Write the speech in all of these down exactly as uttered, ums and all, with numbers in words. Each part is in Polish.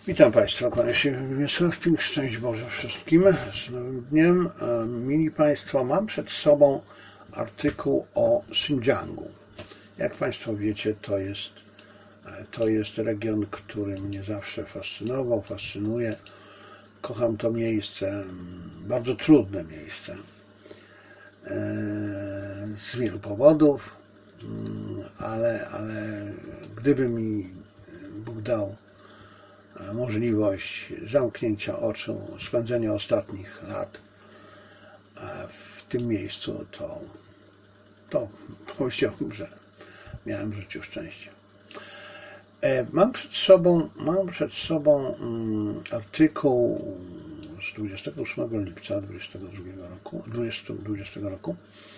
Witam Państwa, kłaniam się Wiesławping, szczęść Boże wszystkim z nowym dniem. Mili Państwo, mam przed sobą artykuł o Xinjiangu. Jak Państwo wiecie, to jest, to jest region, który mnie zawsze fascynował, fascynuje. Kocham to miejsce, bardzo trudne miejsce, z wielu powodów, ale, ale gdyby mi Bóg dał możliwość zamknięcia oczu, spędzenia ostatnich lat w tym miejscu, to, to powiedziałbym, że miałem w życiu szczęście. Mam przed sobą, mam przed sobą artykuł z dwudziestego ósmego lipca dwudziestego drugiego roku, dwudziestego roku.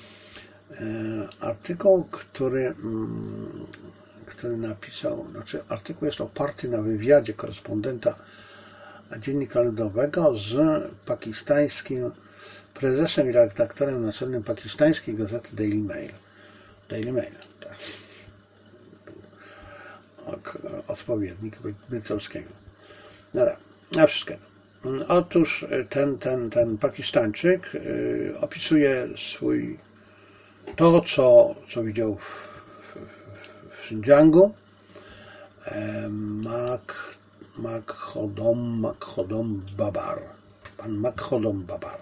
Artykuł, który który napisał, znaczy artykuł jest oparty na wywiadzie korespondenta Dziennika Ludowego z pakistańskim prezesem i redaktorem naczelnym pakistańskiej gazety Daily Mail. Daily Mail, tak. Odpowiednik brytyjskiego. Dobra, na wszystkiego. Otóż ten, ten, ten Pakistańczyk opisuje swój, to, co, co widział w w Xinjiangu. Makhodam, Makhodam Babar. Pan Makhodam Babar.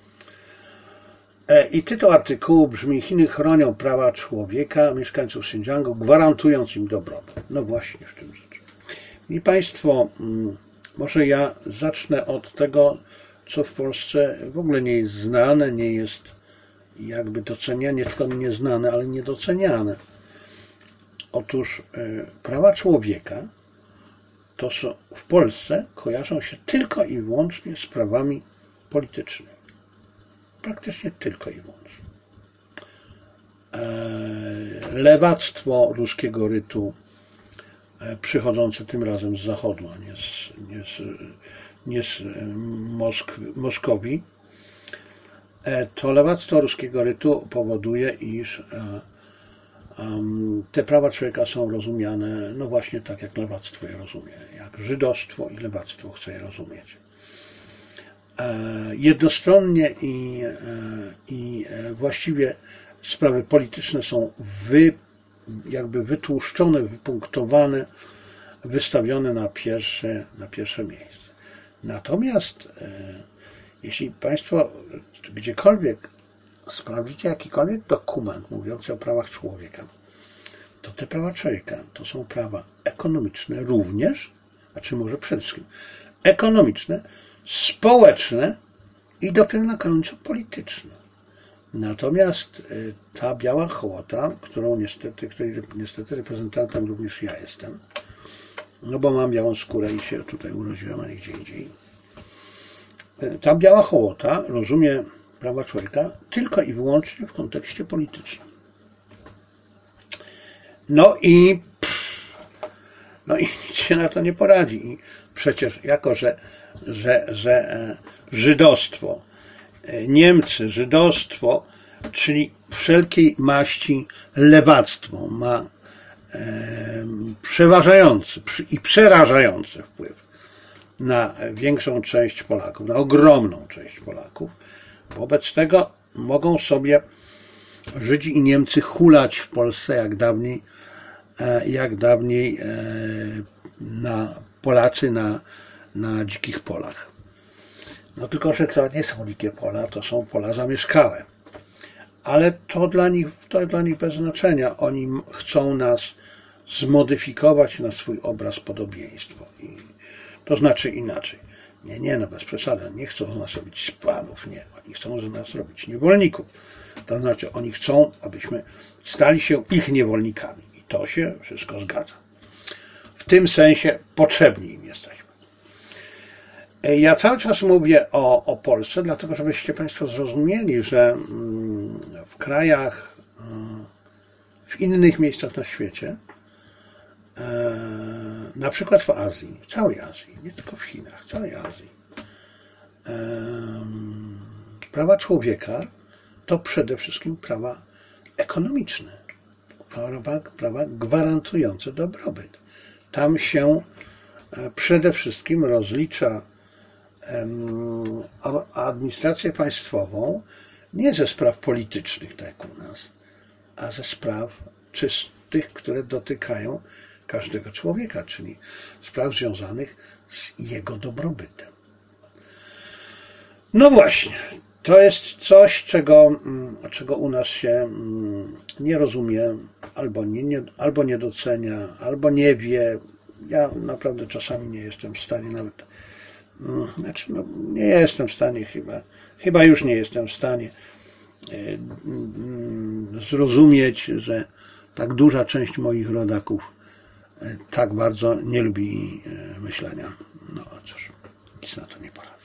I tytuł artykułu brzmi: Chiny chronią prawa człowieka mieszkańców Xinjiangu, gwarantując im dobrobyt. No właśnie w tym rzecz. I Państwo, może ja zacznę od tego, co w Polsce w ogóle nie jest znane, nie jest jakby doceniane, nie tylko nieznane, ale niedoceniane. Otóż prawa człowieka to są w Polsce kojarzą się tylko i wyłącznie z prawami politycznymi. Praktycznie tylko i wyłącznie. Lewactwo ruskiego rytu, przychodzące tym razem z Zachodu, a nie z, nie z, nie z Moskwy, Moskowii, to lewactwo ruskiego rytu powoduje, iż te prawa człowieka są rozumiane, no właśnie tak, jak lewactwo je rozumie, jak żydostwo i lewactwo chce je rozumieć. Jednostronnie i, i właściwie sprawy polityczne są wy, jakby wytłuszczone, wypunktowane, wystawione na pierwsze, na pierwsze miejsce. Natomiast jeśli Państwo gdziekolwiek sprawdzicie jakikolwiek dokument mówiący o prawach człowieka, to te prawa człowieka to są prawa ekonomiczne również, znaczy może przede wszystkim ekonomiczne, społeczne i dopiero na końcu polityczne. Natomiast ta biała hołota, którą niestety, której niestety reprezentantem również ja jestem, no bo mam białą skórę i się tutaj urodziłem, a nie gdzie indziej. Ta biała hołota rozumie prawa człowieka tylko i wyłącznie w kontekście politycznym. No i no i nic się na to nie poradzi. I przecież jako, że, że, że żydostwo, Niemcy, żydostwo, czyli wszelkiej maści lewactwo ma e, przeważający i przerażający wpływ na większą część Polaków, na ogromną część Polaków. Wobec tego mogą sobie Żydzi i Niemcy hulać w Polsce jak dawniej, jak dawniej na Polacy na, na dzikich polach. No tylko, że to nie są dzikie pola, to są pola zamieszkałe. Ale to dla nich, to dla nich bez znaczenia. Oni chcą nas zmodyfikować na swój obraz podobieństwo. I to znaczy inaczej. Nie, nie, no bez przesady. Nie chcą z nas robić spanów, nie. Oni chcą z nas robić niewolników. To znaczy, oni chcą, abyśmy stali się ich niewolnikami. I to się wszystko zgadza. W tym sensie potrzebni im jesteśmy. Ja cały czas mówię o, o Polsce, dlatego żebyście Państwo zrozumieli, że w krajach, w innych miejscach na świecie, na przykład w Azji, w całej Azji, nie tylko w Chinach, w całej Azji, prawa człowieka to przede wszystkim prawa ekonomiczne, prawa, prawa gwarantujące dobrobyt. Tam się przede wszystkim rozlicza administrację państwową nie ze spraw politycznych, tak jak u nas, a ze spraw czystych, które dotykają każdego człowieka, czyli spraw związanych z jego dobrobytem. No właśnie, to jest coś, czego, czego u nas się nie rozumie, albo nie, nie, albo nie docenia, albo nie wie. Ja naprawdę czasami nie jestem w stanie nawet, znaczy no, nie jestem w stanie chyba, chyba już nie jestem w stanie zrozumieć, że tak duża część moich rodaków tak bardzo nie lubi myślenia. No cóż, nic na to nie poradzę.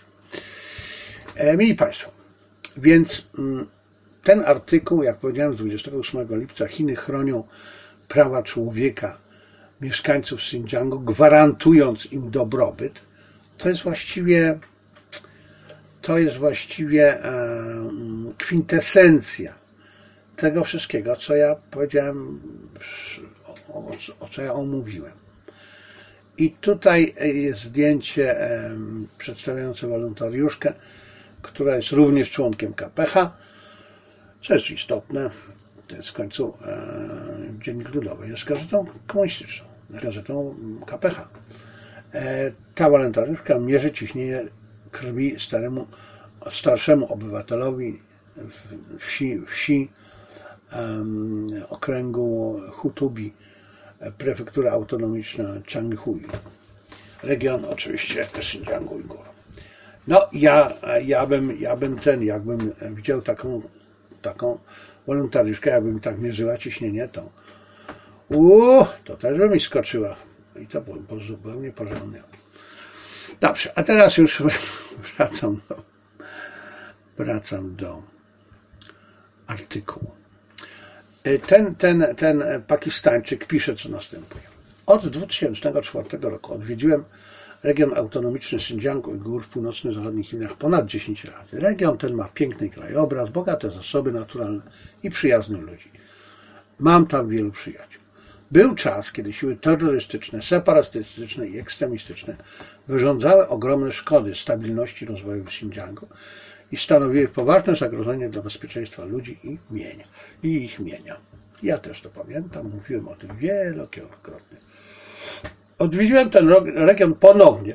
Mili Państwo, więc ten artykuł, jak powiedziałem, z dwudziestego ósmego lipca, Chiny chronią prawa człowieka mieszkańców Xinjiangu, gwarantując im dobrobyt, to jest właściwie to jest właściwie kwintesencja tego wszystkiego, co ja powiedziałem, o, o, o co ja omówiłem. I tutaj jest zdjęcie przedstawiające wolontariuszkę, która jest również członkiem K P H, co jest istotne. To jest w końcu e, Dziennik Ludowy, jest gazetą komunistyczną, gazetą K P H. E, ta wolontariuszka mierzy ciśnienie krwi staremu, starszemu obywatelowi w wsi, wsi um, okręgu Hutubi, prefektura autonomiczna Changihui. Region oczywiście Xinjiangu Ujgurów. No ja, ja bym, ja bym ten, jakbym widział taką, taką wolontariuszkę, jakbym tak mierzyła ciśnienie, to uuu, to też by mi skoczyła. I to było, było zupełnie porządnie. Dobrze, a teraz już wracam do, wracam do artykułu. Ten, ten, ten Pakistańczyk pisze, co następuje. Od dwa tysiące czwartego roku odwiedziłem region autonomiczny Xinjiang Ujgur w północno-zachodnich Chinach ponad dziesięć razy. Region ten ma piękny krajobraz, bogate zasoby naturalne i przyjaznych ludzi. Mam tam wielu przyjaciół. Był czas, kiedy siły terrorystyczne, separatystyczne i ekstremistyczne wyrządzały ogromne szkody stabilności rozwoju w Xinjiangu i stanowiły poważne zagrożenie dla bezpieczeństwa ludzi i mienia, i ich mienia. Ja też to pamiętam, mówiłem o tym wielokrotnie. Odwiedziłem ten region ponownie.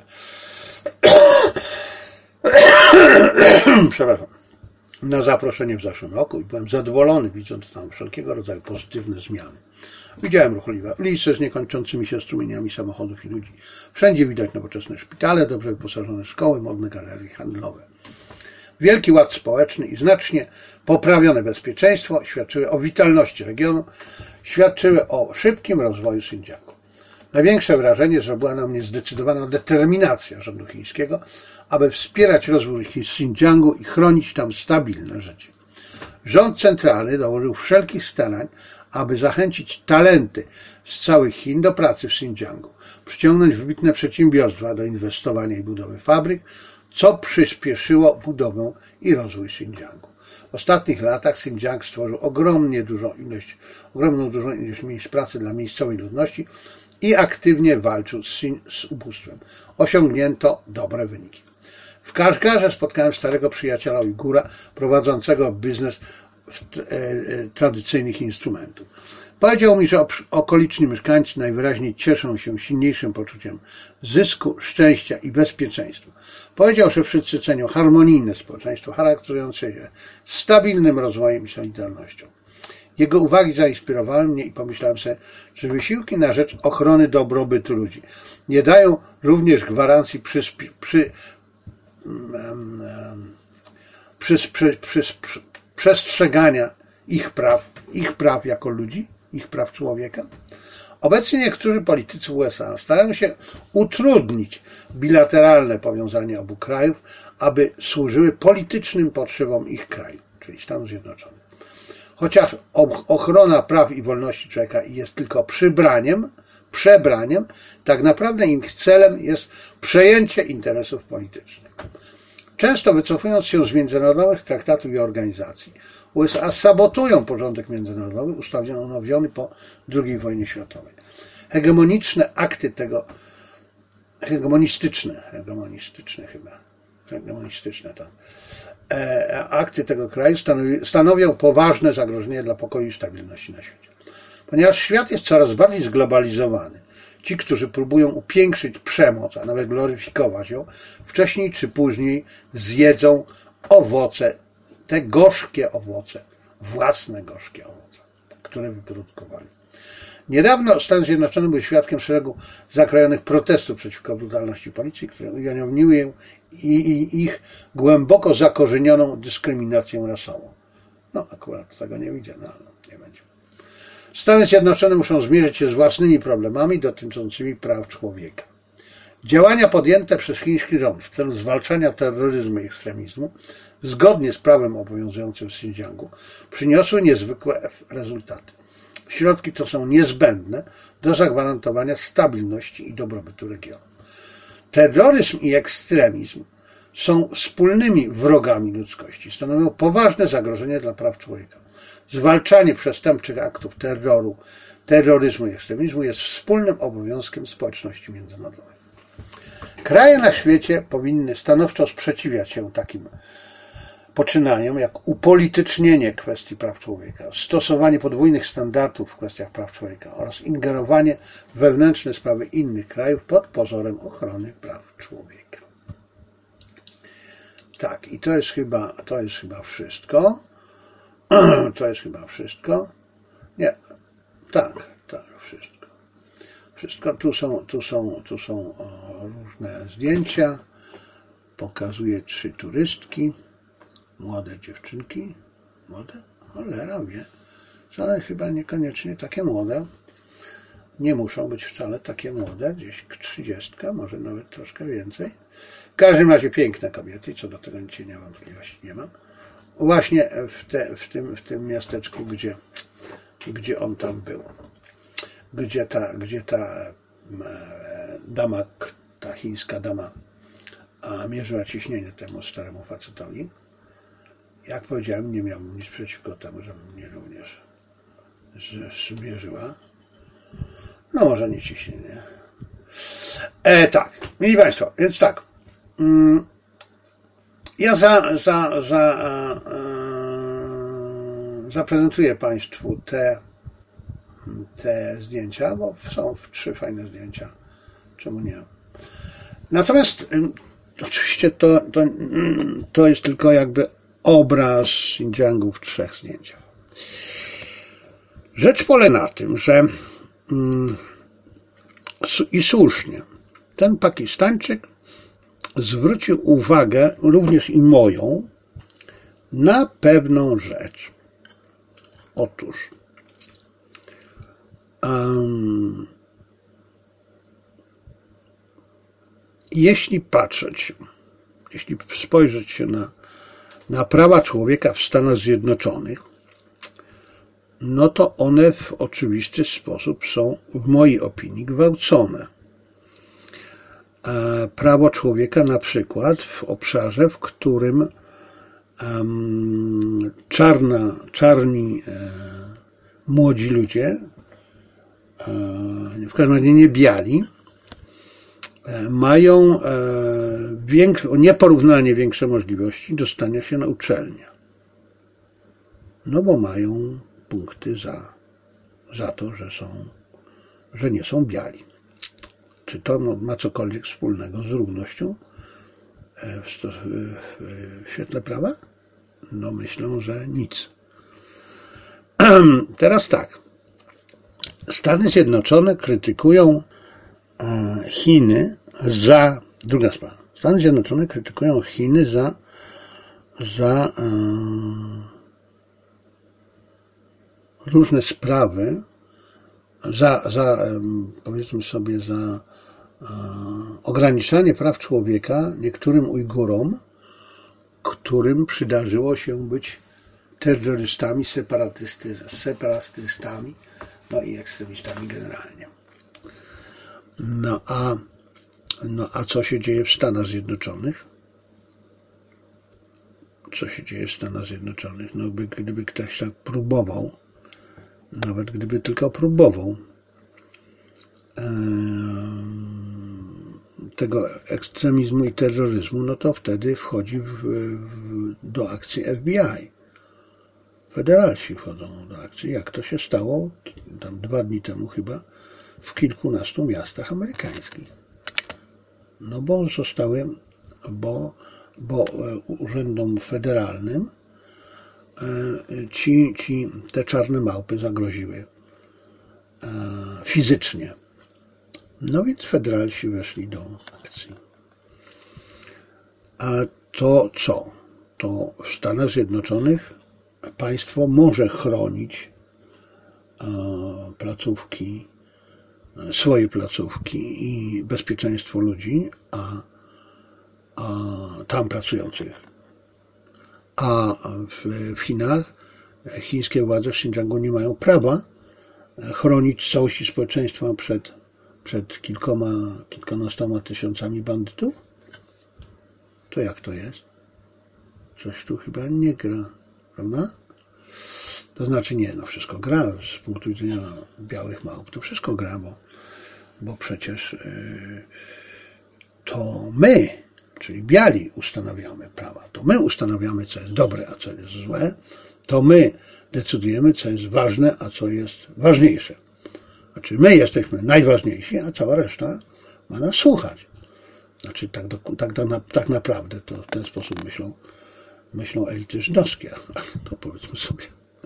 Przepraszam. Na zaproszenie w zeszłym roku i byłem zadowolony, widząc tam wszelkiego rodzaju pozytywne zmiany. Widziałem ruchliwe ulice z niekończącymi się strumieniami samochodów i ludzi. Wszędzie widać nowoczesne szpitale, dobrze wyposażone szkoły, modne galerie handlowe. Wielki ład społeczny i znacznie poprawione bezpieczeństwo świadczyły o witalności regionu, świadczyły o szybkim rozwoju Xinjiangu. Największe wrażenie zrobiła na mnie zdecydowana determinacja rządu chińskiego, aby wspierać rozwój Xinjiangu i chronić tam stabilne życie. Rząd centralny dołożył wszelkich starań, aby zachęcić talenty z całych Chin do pracy w Xinjiangu, przyciągnąć wybitne przedsiębiorstwa do inwestowania i budowy fabryk, co przyspieszyło budowę i rozwój Xinjiangu. W ostatnich latach Xinjiang stworzył ogromnie dużą ilość, ogromną dużą ilość miejsc pracy dla miejscowej ludności i aktywnie walczył z, z ubóstwem. Osiągnięto dobre wyniki. W Kaszgarze spotkałem starego przyjaciela Ujgura prowadzącego biznes w, e, e, tradycyjnych instrumentów. Powiedział mi, że okoliczni mieszkańcy najwyraźniej cieszą się silniejszym poczuciem zysku, szczęścia i bezpieczeństwa. Powiedział, że wszyscy cenią harmonijne społeczeństwo charakteryzujące się stabilnym rozwojem i solidarnością. Jego uwagi zainspirowały mnie i pomyślałem sobie, że wysiłki na rzecz ochrony dobrobytu ludzi nie dają również gwarancji przy, przy, um, przy, przy, przy, przy przestrzegania ich praw, ich praw jako ludzi, ich praw człowieka. Obecnie niektórzy politycy U S A starają się utrudnić bilateralne powiązanie obu krajów, aby służyły politycznym potrzebom ich kraju, czyli Stanów Zjednoczonych. Chociaż ochrona praw i wolności człowieka jest tylko przybraniem, przebraniem, tak naprawdę ich celem jest przejęcie interesów politycznych. Często wycofując się z międzynarodowych traktatów i organizacji, U S A sabotują porządek międzynarodowy ustanowiony po drugiej wojnie światowej. Hegemoniczne akty tego hegemonistyczne, hegemonistyczne chyba, hegemonistyczne tam, e, akty tego kraju stanowi, stanowią poważne zagrożenie dla pokoju i stabilności na świecie. Ponieważ świat jest coraz bardziej zglobalizowany, ci, którzy próbują upiększyć przemoc, a nawet gloryfikować ją, wcześniej czy później zjedzą owoce, te gorzkie owoce, własne gorzkie owoce, które wyprodukowali. Niedawno Stany Zjednoczone były świadkiem szeregu zakrojonych protestów przeciwko brutalności policji, które ujawniły i, i ich głęboko zakorzenioną dyskryminację rasową. No akurat tego nie widzę, no ale nie będzie. Stany Zjednoczone muszą zmierzyć się z własnymi problemami dotyczącymi praw człowieka. Działania podjęte przez chiński rząd w celu zwalczania terroryzmu i ekstremizmu, zgodnie z prawem obowiązującym w Xinjiangu, przyniosły niezwykłe rezultaty. Środki to są niezbędne do zagwarantowania stabilności i dobrobytu regionu. Terroryzm i ekstremizm są wspólnymi wrogami ludzkości, stanowią poważne zagrożenie dla praw człowieka. Zwalczanie przestępczych aktów terroru, terroryzmu i ekstremizmu jest wspólnym obowiązkiem społeczności międzynarodowej. Kraje na świecie powinny stanowczo sprzeciwiać się takim poczynaniom jak upolitycznienie kwestii praw człowieka, stosowanie podwójnych standardów w kwestiach praw człowieka oraz ingerowanie w wewnętrzne sprawy innych krajów pod pozorem ochrony praw człowieka. Tak, i to jest chyba, to jest chyba wszystko. To jest chyba wszystko. Nie, tak, tak, wszystko. Wszystko. Tu są, tu są, tu są różne zdjęcia. Pokazuję trzy turystki. Młode dziewczynki. Młode? Cholera wie. Wcale chyba niekoniecznie takie młode. Nie muszą być wcale takie młode. Gdzieś trzydziestka, może nawet troszkę więcej. W każdym razie piękne kobiety. Co do tego nic nie mam wątpliwości, nie mam. Właśnie w, te, w, tym, w tym miasteczku, gdzie, gdzie on tam był. Gdzie ta, gdzie ta dama, ta chińska dama mierzyła ciśnienie temu staremu facetowi. Jak powiedziałem, nie miałbym nic przeciwko temu, żeby mnie również zmierzyła. No może nie ciśnienie. E, tak, mili Państwo, więc tak. Mm, ja za, za, za, e, zaprezentuję Państwu te, te zdjęcia, bo są trzy fajne zdjęcia. Czemu nie? Natomiast oczywiście to, to, to jest tylko jakby obraz Xinjiangu w trzech zdjęciach. Rzecz polega na tym, że i słusznie ten Pakistańczyk zwrócił uwagę, również i moją, na pewną rzecz. Otóż um, jeśli patrzeć, jeśli spojrzeć się na, na prawa człowieka w Stanach Zjednoczonych, no to one w oczywisty sposób są, w mojej opinii, gwałcone. Prawo człowieka na przykład w obszarze, w którym um, czarna, czarni e, młodzi ludzie, e, w każdym razie nie biali, e, mają e, większe, nieporównanie większe możliwości dostania się na uczelnię. No bo mają punkty za, za to, że są, że nie są biali. Czy to ma cokolwiek wspólnego z równością w, w, w świetle prawa? No myślę, że nic. Teraz tak. Stany Zjednoczone krytykują Chiny za... Druga sprawa. Stany Zjednoczone krytykują Chiny za za um, różne sprawy, za, za powiedzmy sobie, za ograniczanie praw człowieka niektórym Ujgurom, którym przydarzyło się być terrorystami, separatysty, separatystami, no i ekstremistami generalnie. No a, no a co się dzieje w Stanach Zjednoczonych? Co się dzieje w Stanach Zjednoczonych? No by, gdyby ktoś tak próbował, nawet gdyby tylko próbował, tego ekstremizmu i terroryzmu, no to wtedy wchodzi w, w, do akcji F B I. Federalsi wchodzą do akcji, jak to się stało tam dwa dni temu chyba w kilkunastu miastach amerykańskich. No bo zostały, bo, bo urzędom federalnym ci, ci te czarne małpy zagroziły fizycznie. No więc federalsi weszli do akcji. A to co? To w Stanach Zjednoczonych państwo może chronić placówki, swoje placówki i bezpieczeństwo ludzi, a, a tam pracujących. A w, w Chinach chińskie władze w Xinjiangu nie mają prawa chronić całości społeczeństwa przed, przed kilkoma, kilkunastoma tysiącami bandytów? To jak to jest? Coś tu chyba nie gra, prawda? To znaczy nie, no wszystko gra z punktu widzenia białych małp, to wszystko gra, bo, bo przecież yy, to my, czyli biali, ustanawiamy prawa, to my ustanawiamy, co jest dobre, a co jest złe, to my decydujemy, co jest ważne, a co jest ważniejsze. Znaczy my jesteśmy najważniejsi, a cała reszta ma nas słuchać. Znaczy tak, do, tak, tak, tak naprawdę to w ten sposób myślą, myślą elity żydowskie. To powiedzmy sobie.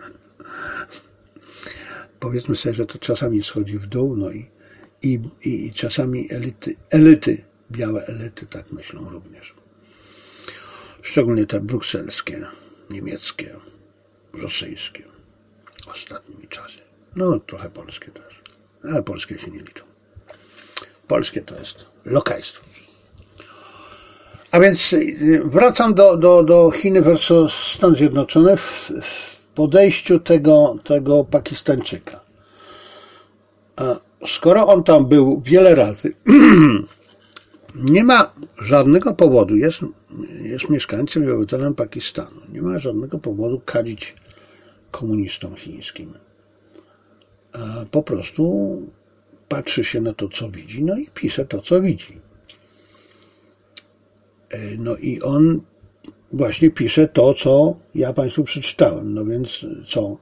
Powiedzmy sobie, że to czasami schodzi w dół, no i, i, i czasami elity, elity, białe elity tak myślą również. Szczególnie te brukselskie, niemieckie, rosyjskie ostatnimi czasy. No trochę polskie też, ale polskie się nie liczą. Polskie to jest lokajstwo. A więc wracam do, do, do Chiny versus Stan Zjednoczony w, w podejściu tego, tego Pakistańczyka. A skoro on tam był wiele razy, nie ma żadnego powodu, jest, jest mieszkańcem i obywatelem Pakistanu, nie ma żadnego powodu kadzić komunistom chińskim. A po prostu patrzy się na to, co widzi, no i pisze to, co widzi. No i on właśnie pisze to, co ja Państwu przeczytałem. No więc co?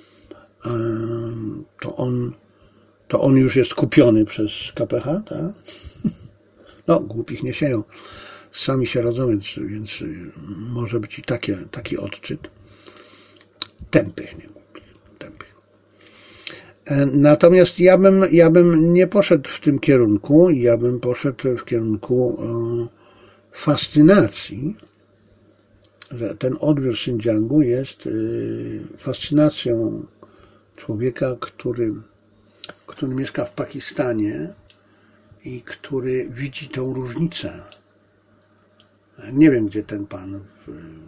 To on, to on już jest kupiony przez K P H, tak? No, głupich nie sieją. Sami się rodzą, więc, więc może być i takie, taki odczyt. Tępych, nie głupich. Tępych. Natomiast ja bym, ja bym nie poszedł w tym kierunku. Ja bym poszedł w kierunku fascynacji, że ten odbiór Xinjiangu jest fascynacją człowieka, który, który mieszka w Pakistanie i który widzi tą różnicę. Nie wiem, gdzie ten pan w,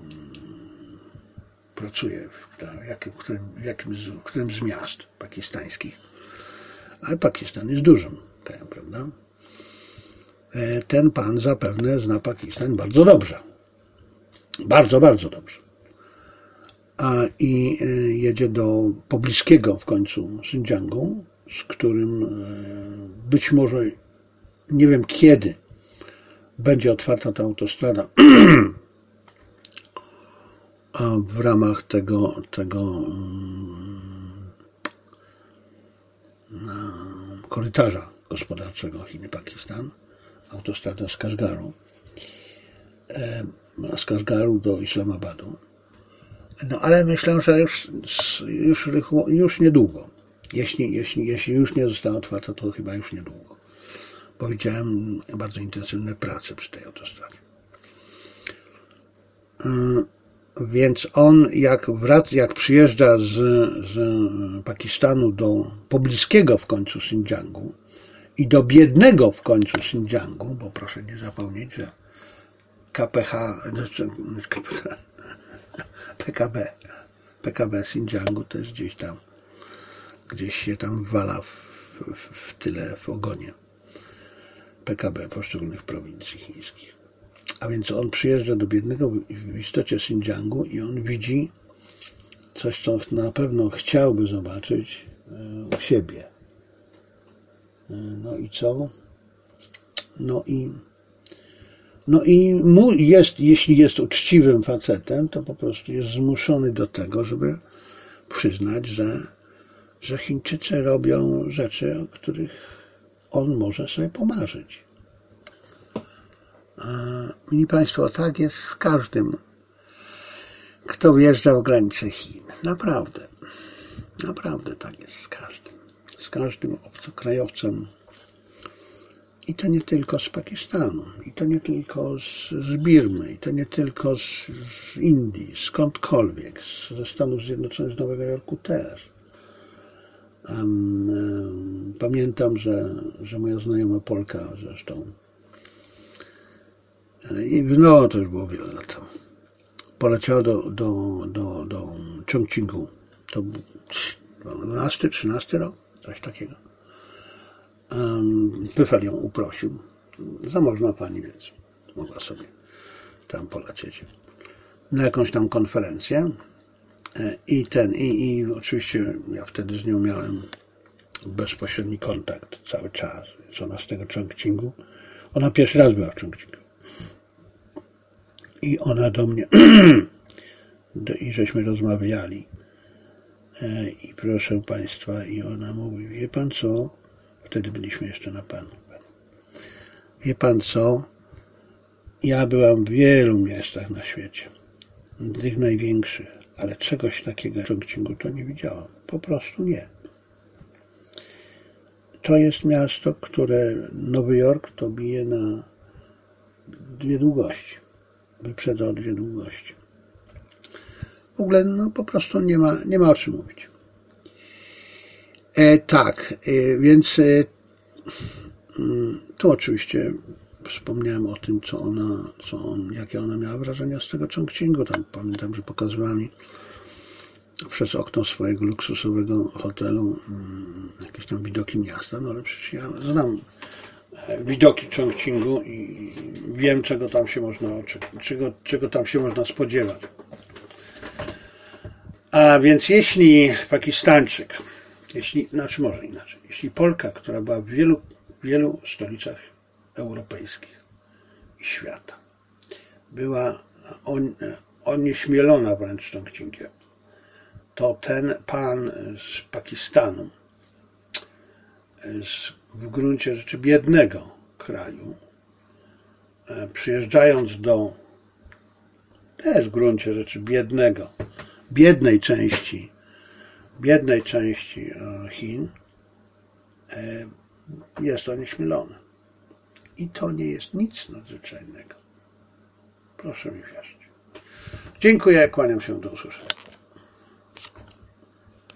pracuje, w, jakim, w, którym, w, jakim, w którym z miast pakistańskich, ale Pakistan jest dużym krajem, prawda? Ten pan zapewne zna Pakistan bardzo dobrze. Bardzo, bardzo dobrze. A i jedzie do pobliskiego w końcu Xinjiangu, z którym być może, nie wiem kiedy, będzie otwarta ta autostrada w ramach tego, tego korytarza gospodarczego Chiny-Pakistan. Autostrada z Kashgaru, z Kashgaru do Islamabadu. No ale myślę, że już, już, już niedługo. Jeśli, jeśli, jeśli już nie została otwarta, to chyba już niedługo. Bo widziałem bardzo intensywne prace przy tej autostradzie. Więc on jak wraca, jak przyjeżdża z, z Pakistanu do pobliskiego w końcu Xinjiangu, i do biednego w końcu Xinjiangu, bo proszę nie zapomnieć, że K P H, P K B, P K B Xinjiangu to jest gdzieś tam, gdzieś się tam wala w, w, w tyle, w ogonie P K B poszczególnych prowincji chińskich. A więc on przyjeżdża do biednego w istocie Xinjiangu i on widzi coś, co na pewno chciałby zobaczyć u siebie. No i co? No i No i mu jest, jeśli jest uczciwym facetem, to po prostu jest zmuszony do tego, żeby przyznać, że, że Chińczycy robią rzeczy, o których on może sobie pomarzyć. A, mili Państwo, tak jest z każdym, kto wjeżdża w granice Chin. Naprawdę. Naprawdę tak jest z każdym. Z każdym obcokrajowcem. I to nie tylko z Pakistanu, i to nie tylko z, z Birmy, i to nie tylko z, z Indii, skądkolwiek, z, ze Stanów Zjednoczonych, z Nowego Jorku też. Um, um, pamiętam, że, że moja znajoma Polka zresztą, i no to już było wiele lat temu, poleciała do, do, do, do Chongqingu. To był dwunasty, trzynasty rok, coś takiego. Um, Pyfel ją uprosił. Zamożna pani, więc mogła sobie tam polecieć na jakąś tam konferencję. I ten, i, i oczywiście ja wtedy z nią miałem bezpośredni kontakt cały czas. Więc ona z tego Chongqingu. Ona pierwszy raz była w Chongqingu. I ona do mnie i żeśmy rozmawiali. I proszę Państwa, i ona mówi, wie Pan co? Wtedy byliśmy jeszcze na Panu. Wie Pan co? Ja byłam w wielu miastach na świecie. Tych największych. Ale czegoś takiego w Chongqingu to nie widziałam. Po prostu nie. To jest miasto, które Nowy Jork to bije na dwie długości. Wyprzedza o dwie długości. W ogóle no po prostu nie ma, nie ma o czym mówić. E, tak, e, więc e, tu oczywiście wspomniałem o tym, co ona, co on, jakie ona miała wrażenia z tego Chongqingu. Tam pamiętam, że pokazywała mi przez okno swojego luksusowego hotelu um, jakieś tam widoki miasta, no ale przecież ja znam widoki Chongqingu i wiem, czego tam się można czego, czego tam się można spodziewać. A więc jeśli Pakistańczyk, jeśli, znaczy może inaczej, jeśli Polka, która była w wielu, wielu stolicach europejskich i świata, była on, onieśmielona wręcz Chongqingiem, to ten pan z Pakistanu, z, w gruncie rzeczy biednego kraju, przyjeżdżając do też w gruncie rzeczy biednego, biednej części, biednej części Chin, jest onieśmielony. I to nie jest nic nadzwyczajnego. Proszę mi wierzyć. Dziękuję, kłaniam się, do usłyszenia.